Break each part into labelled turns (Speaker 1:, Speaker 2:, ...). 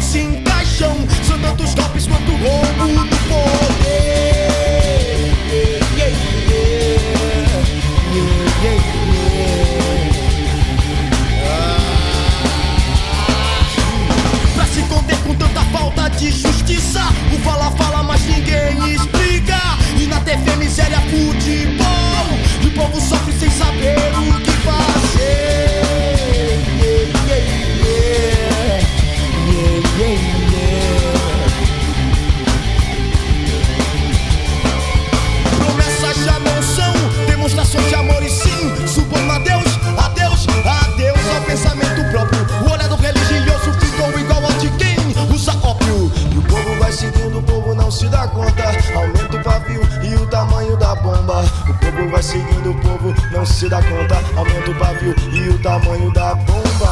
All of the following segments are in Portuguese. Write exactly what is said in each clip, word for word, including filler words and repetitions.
Speaker 1: se encaixam. São tantos golpes quanto o roubo do poder. Yeah, yeah, yeah, yeah, yeah. Ah. Pra se conter com tanta falta de justiça, o fala fala, mas ninguém explica. E na T V miséria, futebol, e o povo sofre sem saber o que fazer. Yeah, yeah, yeah. Yeah, yeah, yeah. Promessas já não são demonstrações de amor e sim suborno a Deus, a Deus, a Deus, ao pensamento próprio. O olhar do religioso ficou igual ao de quem usa ópio. E o povo vai seguindo, o povo não se dá conta. Aumenta o pavio e o tamanho da bomba. O povo vai seguindo, o povo não se dá conta. Aumenta o pavio e o tamanho da bomba.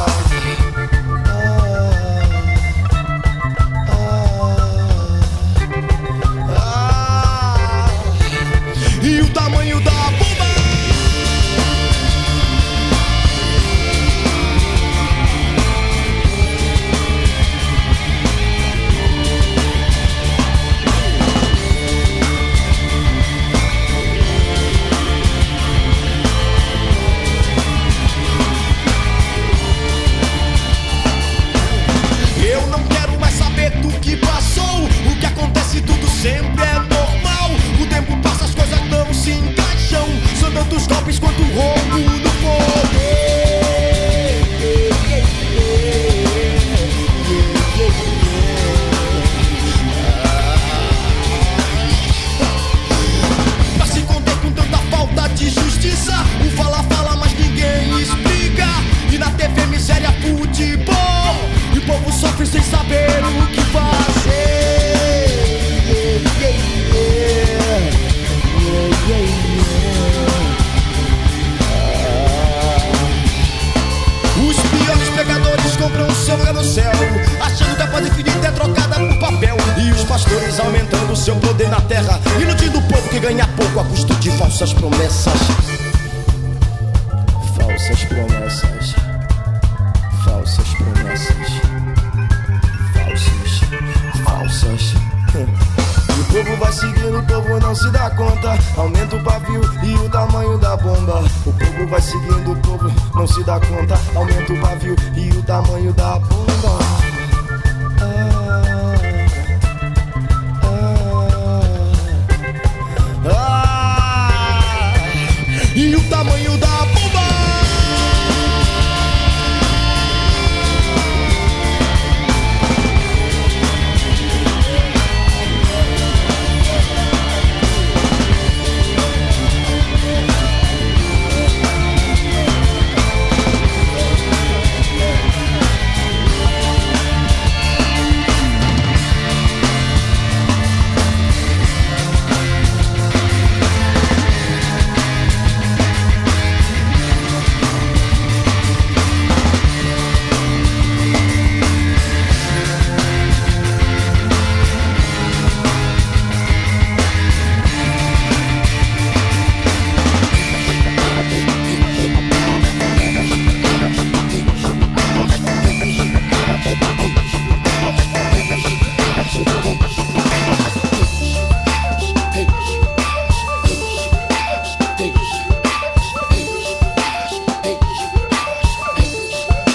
Speaker 1: E o tamanho da bomba. Eu não quero mais saber do que passou. O que acontece tudo sempre é normal. O tempo passa, as coisas não se encaixam. São tantos golpes quanto o roubo do poder. Pra se conter com tanta falta de justiça, o fala fala, mas ninguém explica. E na T V miséria, futebol, e o povo sofre sem saber o que fazer. Yeah, yeah, yeah. Yeah, yeah. Ah. Os piores pegadores compram o seu lugar no céu, achando que a paz infinita é trocada por papel. E os pastores aumentando o seu poder na terra, iludindo o povo que ganha pouco a custo de falsas promessas. Falsas promessas. Falsas promessas. Falsas. Falsas. E o povo vai seguindo, o povo não se dá conta. Aumenta o pavio e o tamanho da bomba. O povo vai seguindo, o povo não se dá conta. Aumenta o pavio e o tamanho da bomba.